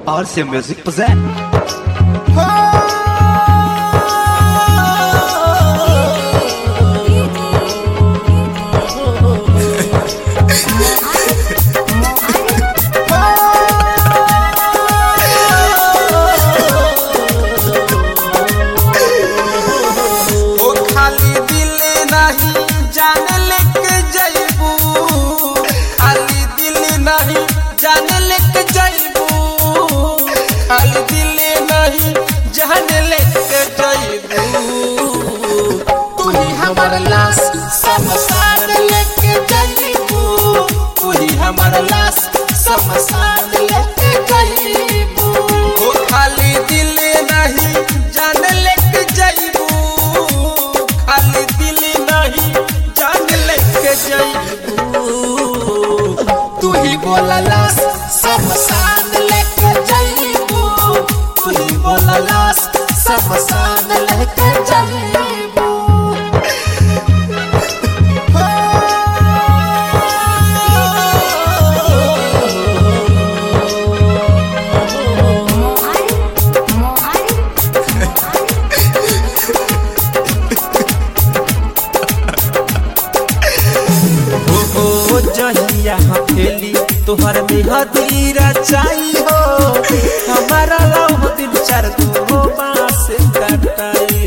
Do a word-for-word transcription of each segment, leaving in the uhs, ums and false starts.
R C Music present. समसान लेके जाइबू तूही हमारा लाश समसान लेके जाइबू ओ खाली दिल नहीं जान लेके जाइबू खाली दिल नहीं जान लेके जाइबू तूही बोला लाश समसान लेके जाइबू तूही बोला लाश समसान लेके जाइबू हथेली तुहर में हदीरा चाहिए हो हमारा लव दिल चार दो बांस कटाई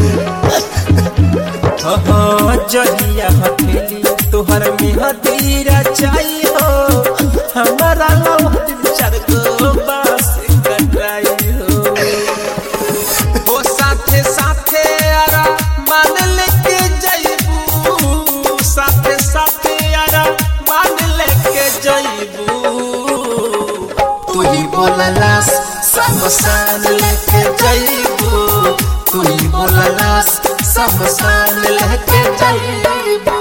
हो हो जहिया हथेली तुहर में हदीरा चाहिए हो हमारा लव दिल चार दो बांस कटाई हो वो साथे साथे आरा मान लेके जाइबू साथे साथे आरा तूही बोला लाश समसान लेके जाइबू तूही बोला लाश समसान लेके जाइबू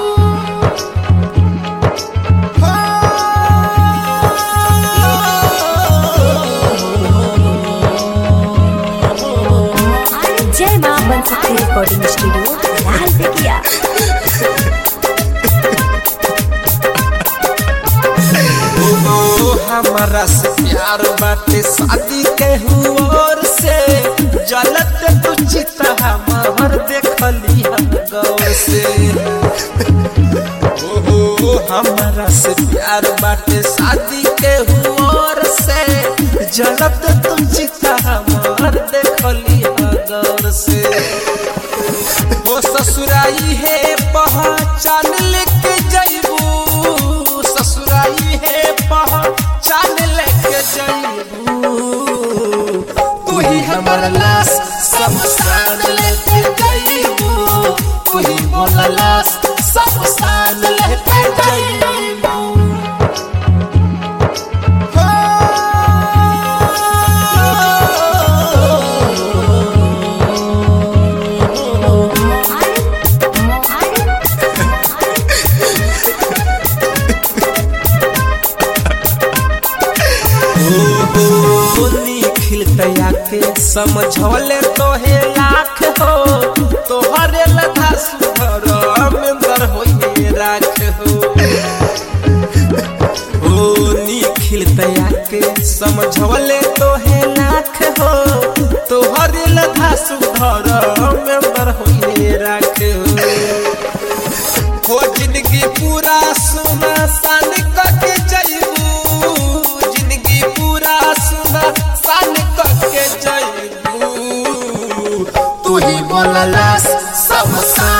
जय मां बन सकती रिकॉर्डिंग स्टूडियो लाल बेगिया हमारा से प्यार बाटे शादी के हुओर से जलत तू चिता हमार देखली हम गौर से ओहो हमारा से प्यार बाटे शादी के हुओर से जलत तू चिता हमार देखली हम गौर से वो ससुराई है पहचान लेके जाइबू ससुराई है पहचान लेके जाइबू तूही हमारा लाश समसान लेके जाइबू तूही बोला लाश समसान लेके जाइबू समझौले तोहे लाख हो तोहरे लधा सुधर अमंदर होइए राख हो ओ निखिल तया के समझौले तोहे लाख हो तोहरे लधा सुधर अमंदर होइए राख हो जिंदगी पूरा सुना सान के जाइबू जिंदगी पूरा सुना सान के जाइबू तूही बोला लाश समसान